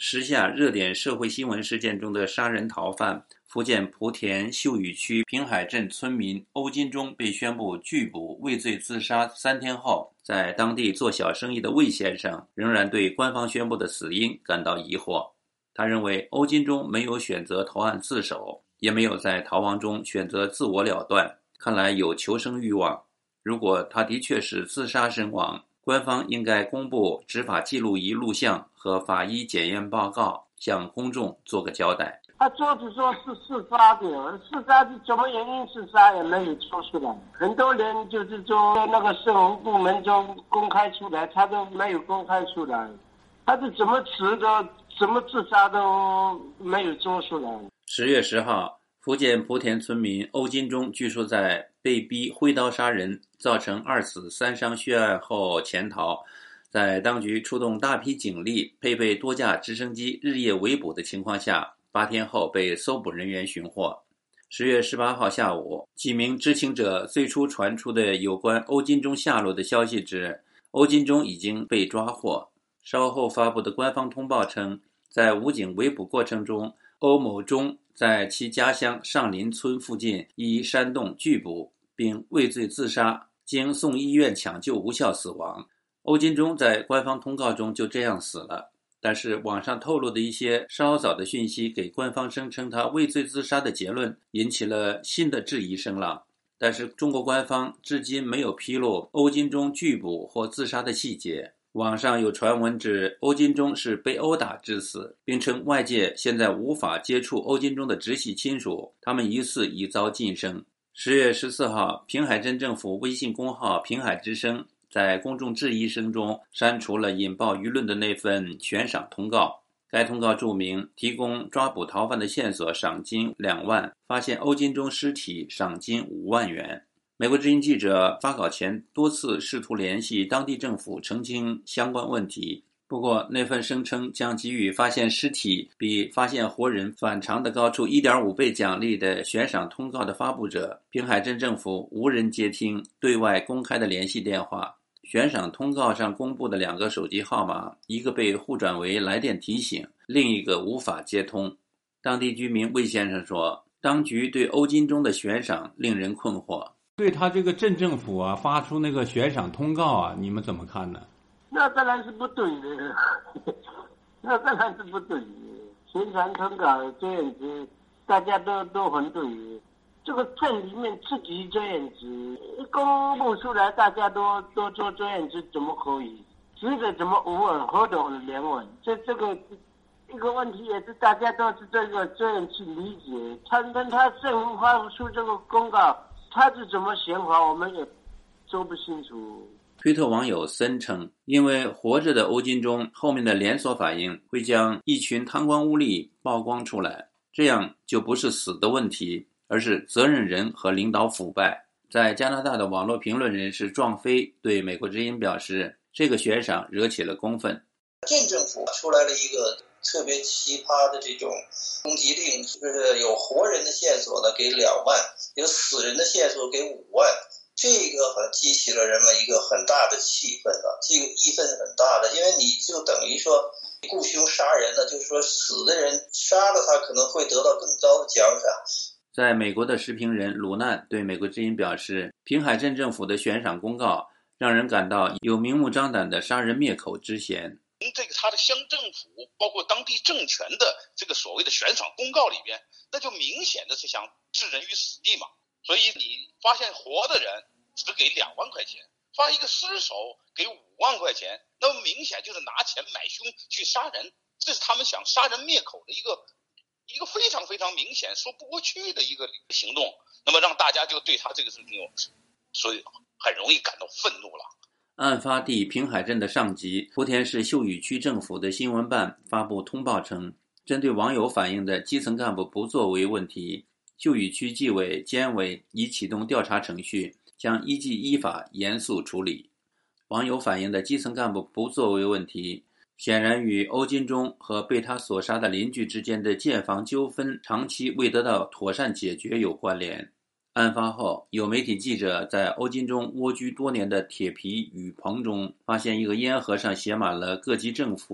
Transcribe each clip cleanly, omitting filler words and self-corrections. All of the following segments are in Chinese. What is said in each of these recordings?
时下热点社会新闻事件中的杀人逃犯，福建莆田秀屿区平海镇村民欧金忠被宣布拒捕畏罪自杀3天后，在当地做小生意的魏先生仍然对官方宣布的死因感到疑惑。他认为欧金忠没有选择投案自首，也没有在逃亡中选择自我了断，看来有求生欲望。如果他的确是自杀身亡，官方应该公布执法记录仪录像和法医检验报告，向公众做个交代。 他就是说是自杀的，自杀是什么原因自杀也没有说出来，很多人就是说那个社会部门中公开出来，他都没有公开出来，他是怎么死的，怎么自杀都没有说出来。 10月10号，福建莆田村民欧金忠据说在被逼挥刀杀人，造成2死3伤血案后潜逃，在当局出动大批警力，配备多架直升机日夜围捕的情况下，8天后被搜捕人员寻获。10月18号下午，几名知情者最初传出的有关欧金忠下落的消息指，欧金忠已经被抓获。稍后发布的官方通报称，在武警围捕过程中，欧某忠在其家乡上林村附近一山洞拒捕，并畏罪自杀，经送医院抢救无效死亡。欧金忠在官方通告中就这样死了，但是网上透露的一些稍早的讯息给官方声称他畏罪自杀的结论引起了新的质疑声浪。但是中国官方至今没有披露欧金忠拒捕或自杀的细节。网上有传闻指欧金忠是被殴打致死，并称外界现在无法接触欧金忠的直系亲属，他们疑似已遭晋升。10月14号，平海镇政府微信公号平海之声在公众质疑声中删除了引爆舆论的那份悬赏通告。该通告注明提供抓捕逃犯的线索赏金2万，发现欧金忠尸体赏金5万元。美国之音记者发稿前多次试图联系当地政府澄清相关问题，不过那份声称将给予发现尸体比发现活人反常的高出 1.5 倍奖励的悬赏通告的发布者，平海镇政府无人接听对外公开的联系电话。悬赏通告上公布的2个手机号码，一个被互转为来电提醒，另一个无法接通。当地居民魏先生说，当局对欧金忠的悬赏令人困惑。 对他这个镇政府啊发出那个悬赏通告啊，你们怎么看呢？ 那当然是不对的，那当然是不对的。悬赏通告这样子，大家都很对的。这个镇里面自己这样子一公布出来，大家都做这样子，怎么可以？值得怎么5万，何等2万？这个一个问题也是大家都是这样去理解。他政府发出这个公告，他是怎么想法，我们也说不清楚。 推特网友森称，因为活着的欧金忠后面的连锁反应会将一群贪官污吏曝光出来，这样就不是死的问题，而是责任人和领导腐败。在加拿大的网络评论人士壮飞对美国之音表示，这个悬赏惹起了公愤。 镇政府出来了一个特别奇葩的这种通缉令，就是有活人的线索呢给2万，有死人的线索给5万，这个好像激起了人们一个很大的气愤啊，这个义愤很大的，因为你就等于说雇凶杀人了，就是说死的人杀了他可能会得到更高的奖赏。 在美国的时评人鲁难对美国之音表示，平海镇政府的悬赏公告让人感到有明目张胆的杀人灭口之嫌。 这个他的乡政府包括当地政权的这个所谓的悬赏公告里边，那就明显的是想置人于死地嘛。所以你发现活的人只给2万块钱，发一个尸首给5万块钱，那么明显就是拿钱买凶去杀人，这是他们想杀人灭口的一个非常非常明显说不过去的一个行动。那么让大家就对他这个事情所以很容易感到愤怒了。 案发地平海镇的上级莆田市秀屿区政府的新闻办发布通报称，针对网友反映的基层干部不作为问题，秀屿区纪委监委已启动调查程序，将依法严肃处理。网友反映的基层干部不作为问题，显然与欧金忠和被他所杀的邻居之间的建房纠纷长期未得到妥善解决有关联。案发后，有媒体记者在欧金忠蜗居多年的铁皮雨棚中发现一个烟盒上写满了各级政府、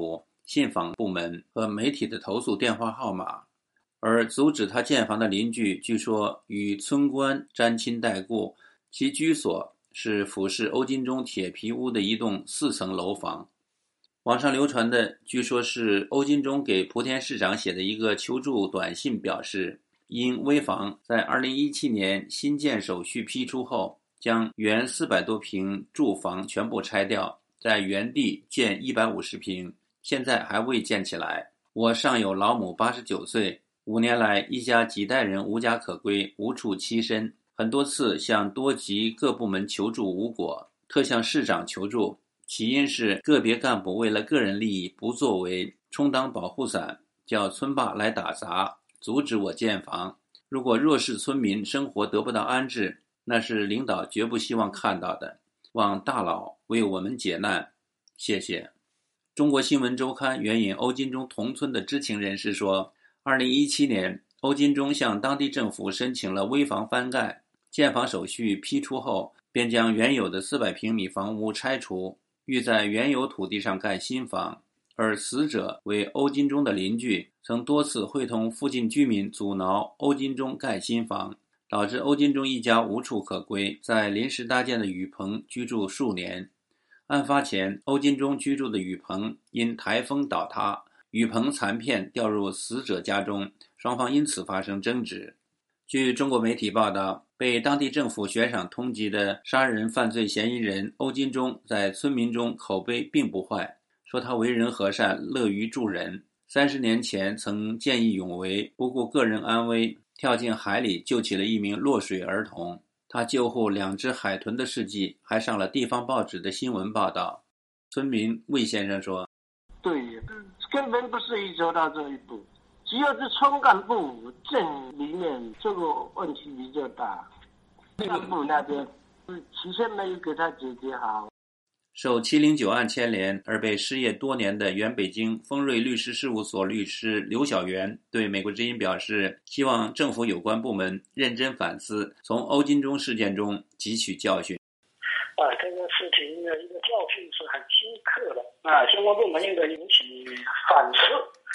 信访部门和媒体的投诉电话号码。而阻止他建房的邻居据说与村官沾亲带故，其居所是俯视欧金钟铁皮屋的一栋4层楼房。网上流传的据说是欧金钟给莆田市长写的一个求助短信，表示因危房在2017年新建手续批出后，将原400多平住房全部拆掉，在原地建150平，现在还未建起来。我上有老母89岁，5年来一家几代人无家可归，无处栖身，很多次向多级各部门求助无果，特向市长求助，起因是个别干部为了个人利益不作为，充当保护伞，叫村霸来打砸，阻止我建房。如果弱势村民生活得不到安置，那是领导绝不希望看到的，望大佬为我们解难，谢谢。中国新闻周刊援引欧金钟同村的知情人士说，2017年欧金钟向当地政府申请了危房翻盖，建房手续批出后，便将原有的400平米房屋拆除，欲在原有土地上盖新房。而死者为欧金钟的邻居，曾多次会同附近居民阻挠欧金钟盖新房，导致欧金钟一家无处可归，在临时搭建的雨棚居住数年。案发前，欧金钟居住的雨棚因台风倒塌，雨棚残片掉入死者家中，双方因此发生争执。据中国媒体报道，被当地政府悬赏通缉的杀人犯罪嫌疑人欧金钟在村民中口碑并不坏，说他为人和善，乐于助人。30年前曾见义勇为，不顾个人安危，跳进海里救起了一名落水儿童。他救护2只海豚的事迹还上了地方报纸的新闻报道。村民魏先生说： 对，根本不是一走到这一步，只要是村干部镇里面这个问题比较大，干部那边其实没有给他解决好。 受709案牵连而被失业多年的原北京丰瑞律师事务所律师刘小元对美国之音表示，希望政府有关部门认真反思，从欧金钟事件中汲取教训。 这个事情的一个教训是很深刻的相关部门应该引起反省。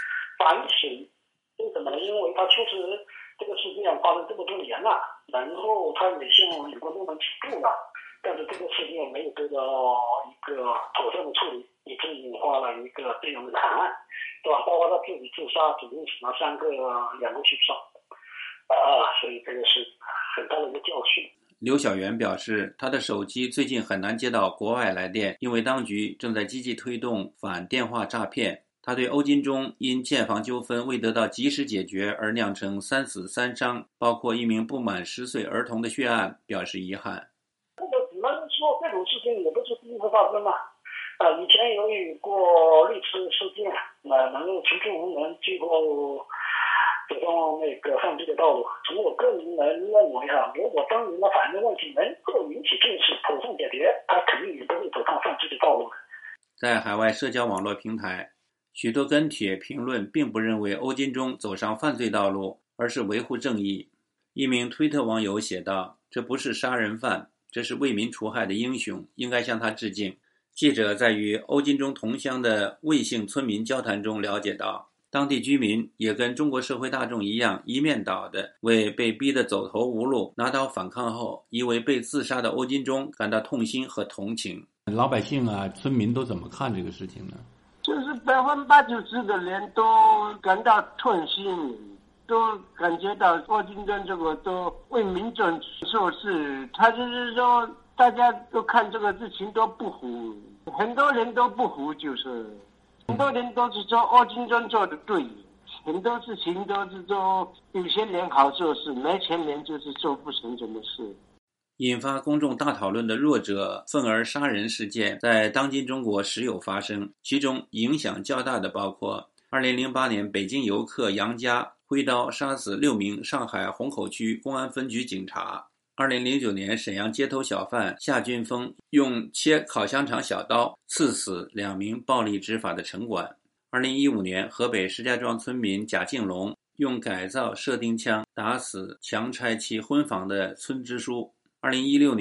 为什么呢？因为他确实这个事件发生这么多年了，然后他也向有关部门起诉了，但是这个事件没有得到一个妥善的处理，以致引发了一个这样的惨案，对吧？包括他自己自杀，总共死了2个去伤，所以这个是很大的一个教训。 刘小元表示，他的手机最近很难接到国外来电，因为当局正在积极推动反电话诈骗。他对欧金钟因建房纠纷未得到及时解决而酿成3死3伤，包括一名不满10岁儿童的血案表示遗憾。 这个只能说这种事情也不是第一次发生了。以前有过类似事件，能够求助无门，最后走上那个犯罪的道路。从我个人认为如果当年的法律问题能够引起重视，妥善解决，他肯定也不会走上犯罪的道路。 在海外社交网络平台，许多跟帖评论并不认为欧金钟走上犯罪道路，而是维护正义。一名推特网友写道：这不是杀人犯，这是为民除害的英雄，应该向他致敬。记者在与欧金钟同乡的魏姓村民交谈中了解到，当地居民也跟中国社会大众一样，一面倒的为被逼得走投无路拿刀反抗后疑为被自杀的欧金钟感到痛心和同情。 老百姓村民都怎么看这个事情呢？ 就是80%-90%的人都感到痛心，都感觉到欧金钟这个都为民众做事，他就是说大家都看这个事情都不服，很多人都不服，就是很多人都是说欧金钟做的对，很多事情都是说有些人好做事，没钱人就是做不成什么事。 引发公众大讨论的弱者愤而杀人事件在当今中国时有发生，其中影响较大的包括2008年北京游客杨佳挥刀杀死6名上海虹口区公安分局警察，2009年沈阳街头小贩夏军峰用切烤香肠小刀刺死2名暴力执法的城管，2015年河北石家庄村民贾敬龙用改造射钉枪打死强拆其婚房的村支书，2016年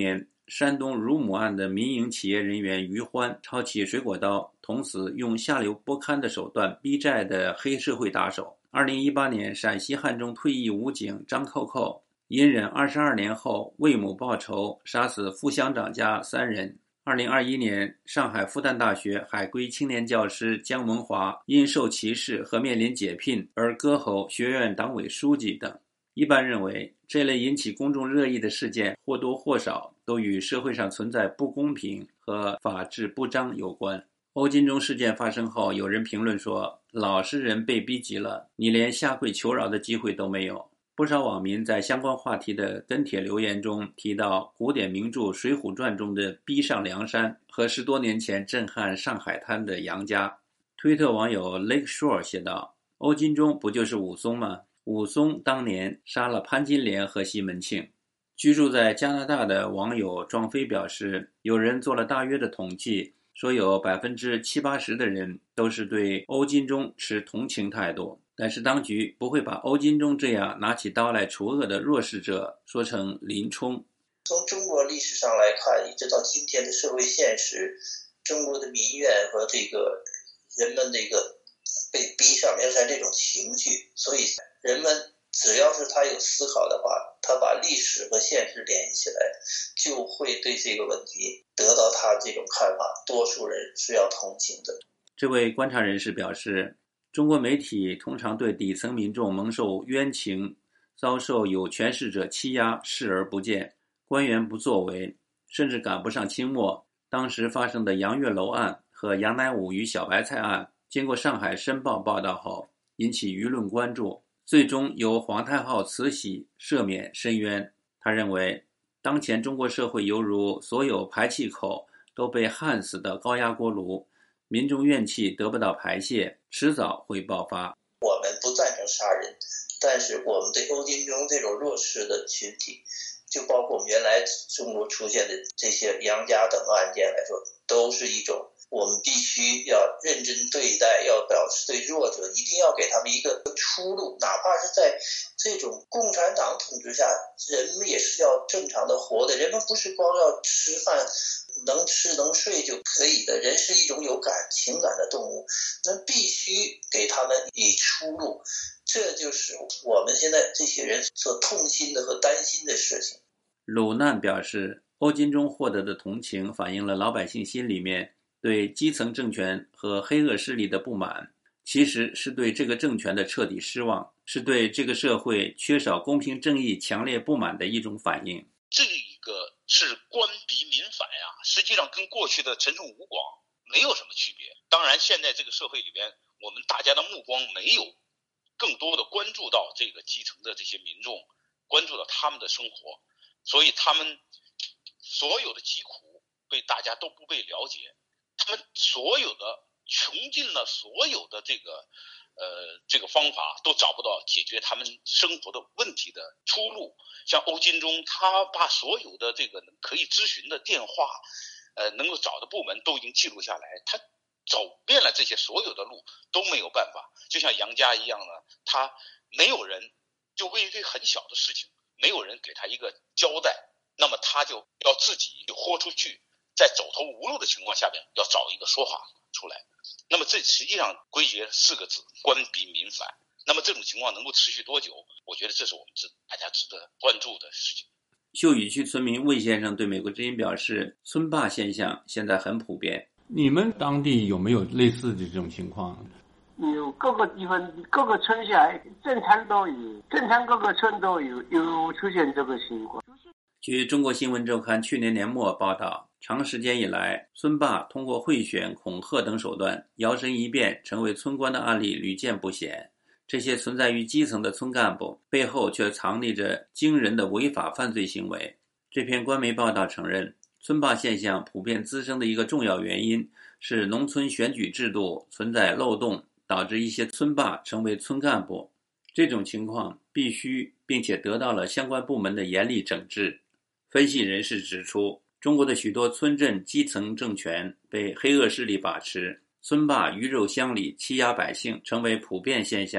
山东乳母案的民营企业人员于欢抄起水果刀捅死用下流不堪的手段逼债的黑社会打手。2018年，陕西汉中退役武警张扣扣隐忍22年后为母报仇，杀死副乡长家3人。2021年，上海复旦大学海归青年教师姜文华因受歧视和面临解聘而割喉学院党委书记等。一般认为，这类引起公众热议的事件或多或少都与社会上存在不公平和法治不彰有关。欧金钟事件发生后，有人评论说，老实人被逼急了，你连下跪求饶的机会都没有。不少网民在相关话题的跟帖留言中提到古典名著《水浒传》中的逼上梁山和10多年前震撼上海滩的杨家。推特网友 Lake Shore 写道，欧金钟不就是武松吗？武松当年杀了潘金莲和西门庆。居住在加拿大的网友庄飞表示，有人做了大约的统计，说有70-80%的人都是对欧金钟持同情态度，但是当局不会把欧金钟这样拿起刀来除恶的弱势者说成林冲。 从中国历史上来看，一直到今天的社会现实，中国的民怨和这个人们这个被逼上梁山这种情绪，所以人们只要是他有思考的话，他把历史和现实联系起来，就会对这个问题得到他这种看法，多数人是要同情的。 这位观察人士表示，中国媒体通常对底层民众蒙受冤情，遭受有权势者欺压视而不见，官员不作为，甚至赶不上清末。当时发生的杨月楼案和杨乃武与小白菜案，经过上海申报报道后，引起舆论关注，最终由皇太后慈禧赦免申冤。他认为，当前中国社会犹如所有排气口都被焊死的高压锅炉，民众怨气得不到排泄，迟早会爆发。 我们不赞成杀人，但是我们对欧金钟这种弱势的群体，就包括我们原来中国出现的这些杨家等案件来说，都是一种我们必须要认真对待，要表示对弱者一定要给他们一个出路，哪怕是在这种共产党统治下，人们也是要正常的活的，人们不是光要吃饭能吃能睡就可以的，人是一种有情感的动物，那必须给他们以出路，这就是我们现在这些人所痛心的和担心的事情。 鲁难表示，欧金钟获得的同情反映了老百姓心里面对基层政权和黑恶势力的不满，其实是对这个政权的彻底失望，是对这个社会缺少公平正义强烈不满的一种反应。 这个是官逼民反呀，实际上跟过去的陈胜吴广没有什么区别。当然现在这个社会里边，我们大家的目光没有更多的关注到这个基层的这些民众，关注到他们的生活，所以他们所有的疾苦大家都不被了解，他们所有的穷尽了所有的这个方法，都找不到解决他们生活的问题的出路。像欧金钟，他把所有的这个可以咨询的电话，能够找的部门都已经记录下来，他走遍了这些所有的路都没有办法。就像杨家一样呢，他没有人就为一个很小的事情，没有人给他一个交代，那么他就要自己豁出去，在走投无路的情况下边要找一个说法出来。那么这实际上归结4个字：官逼民反。那么这种情况能够持续多久？我觉得这是我们大家值得关注的事情。 秀语区村民魏先生对美国之音表示，村霸现象现在很普遍。 你们当地有没有类似的这种情况？ 有各个地方各个村下正常都有，正常各个村都有出现这个情况。 据中国新闻周刊去年年末报道，长时间以来，村霸通过贿选、恐吓等手段摇身一变成为村官的案例屡见不鲜。这些存在于基层的村干部背后却藏匿着惊人的违法犯罪行为。这篇官媒报道承认，村霸现象普遍滋生的一个重要原因是农村选举制度存在漏洞，导致一些村霸成为村干部。这种情况必须并且得到了相关部门的严厉整治。分析人士指出，中国的许多村镇基层政权被黑恶势力把持，村霸鱼肉乡里欺压百姓成为普遍现象。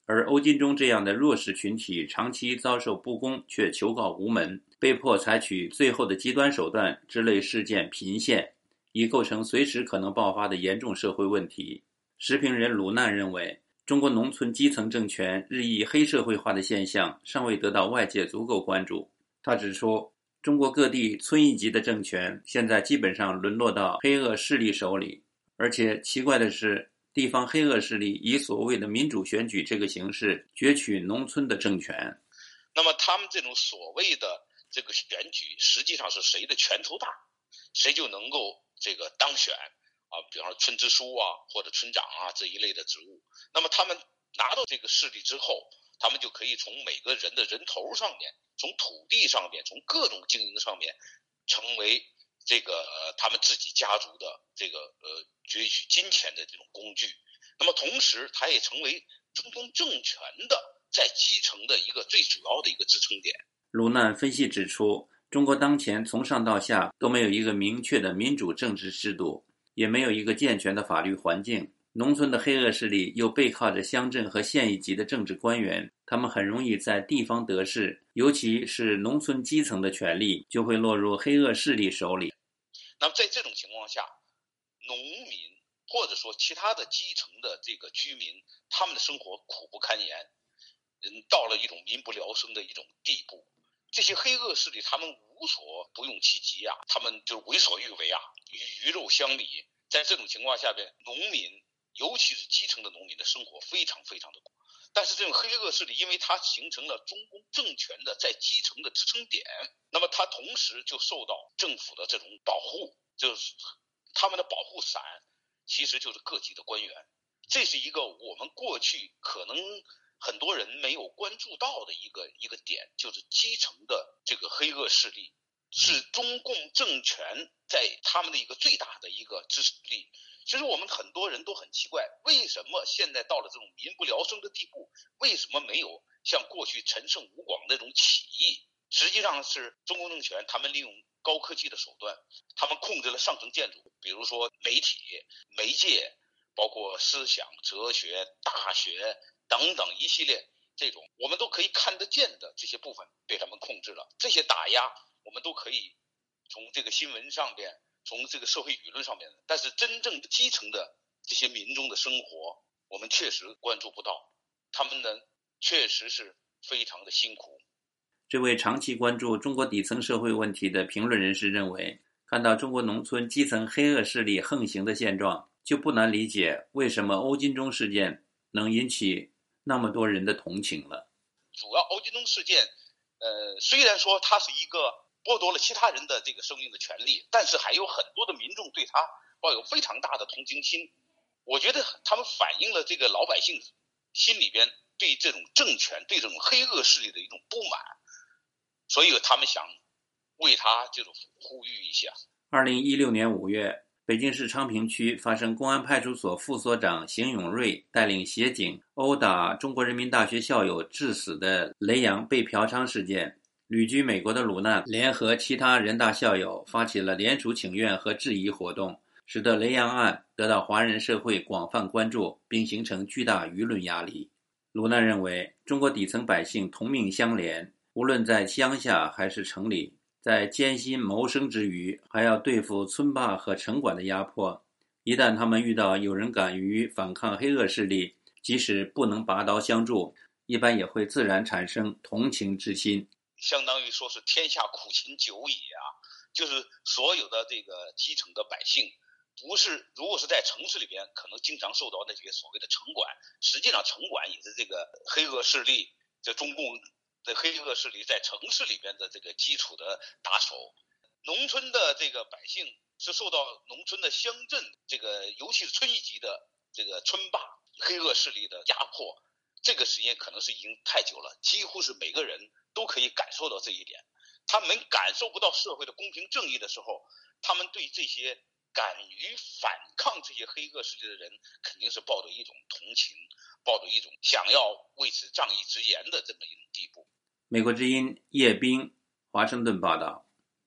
而欧金中这样的弱势群体长期遭受不公却求告无门，被迫采取最后的极端手段，之类事件频现，已构成随时可能爆发的严重社会问题。时评人鲁难认为，中国农村基层政权日益黑社会化的现象尚未得到外界足够关注。他指出，中国各地村一级的政权现在基本上沦落到黑恶势力手里，而且奇怪的是，地方黑恶势力以所谓的民主选举这个形式攫取农村的政权。 那么他们这种所谓的这个选举，实际上是谁的拳头大，谁就能够这个当选啊，比方说村支书啊或者村长啊这一类的职务。那么他们拿到这个势力之后，他们就可以从每个人的人头上面，从土地上面，从各种经营上面，成为这个他们自己家族的这个攫取金钱的这种工具。那么同时它也成为中共政权的在基层的一个最主要的一个支撑点。 鲁难分析指出，中国当前从上到下都没有一个明确的民主政治制度，也没有一个健全的法律环境，农村的黑恶势力又背靠着乡镇和县一级的政治官员，他们很容易在地方得势，尤其是农村基层的权力就会落入黑恶势力手里。 那么在这种情况下，农民或者说其他的基层的这个居民，他们的生活苦不堪言，到了一种民不聊生的一种地步。这些黑恶势力他们无所不用其极啊，他们就为所欲为啊，鱼肉乡里。在这种情况下边，农民尤其是基层的农民的生活非常非常的苦。但是这种黑恶势力因为它形成了中共政权的在基层的支撑点，那么它同时就受到政府的这种保护，就是他们的保护伞其实就是各级的官员。这是一个我们过去可能很多人没有关注到的一个点，就是基层的这个黑恶势力是中共政权在他们的一个最大的一个支持力。其实我们很多人都很奇怪，为什么现在到了这种民不聊生的地步，为什么没有像过去陈胜吴广那种起义？实际上是中共政权他们利用高科技的手段，他们控制了上层建筑，比如说媒体、媒介，包括思想、哲学、大学等等一系列这种我们都可以看得见的这些部分被他们控制了。这些打压我们都可以从这个新闻上边，从这个社会舆论上面，但是真正基层的这些民众的生活我们确实关注不到，他们呢确实是非常的辛苦。 这位长期关注中国底层社会问题的评论人士认为，看到中国农村基层黑恶势力横行的现状，就不难理解为什么欧金中事件能引起那么多人的同情了。 主要欧金中事件虽然说它是一个剥夺了其他人的这个生命的权利，但是还有很多的民众对他抱有非常大的同情心。我觉得他们反映了这个老百姓心里边对这种政权、对这种黑恶势力的一种不满，所以他们想为他这种呼吁一下。 2016年5月，北京市昌平区发生公安派出所副所长邢永瑞带领协警殴打中国人民大学校友致死的雷洋被嫖娼事件。旅居美国的鲁难联合其他人大校友发起了联署请愿和质疑活动，使得雷洋案得到华人社会广泛关注，并形成巨大舆论压力。鲁难认为，中国底层百姓同命相连，无论在乡下还是城里，在艰辛谋生之余，还要对付村霸和城管的压迫。一旦他们遇到有人敢于反抗黑恶势力，即使不能拔刀相助，一般也会自然产生同情之心。 相当于说是天下苦秦久矣啊！就是所有的这个基层的百姓，如果是在城市里边，可能经常受到那些所谓的城管，实际上城管也是这个黑恶势力，这中共的黑恶势力在城市里边的这个基础的打手。农村的这个百姓是受到农村的乡镇这个尤其是村一级的这个村霸黑恶势力的压迫，这个时间可能是已经太久了，几乎是每个人都可以感受到这一点。他们感受不到社会的公平正义的时候，他们对这些敢于反抗这些黑恶势力的人，肯定是抱着一种同情，抱着一种想要为此仗义直言的这么一种地步。 美国之音叶冰，华盛顿报道。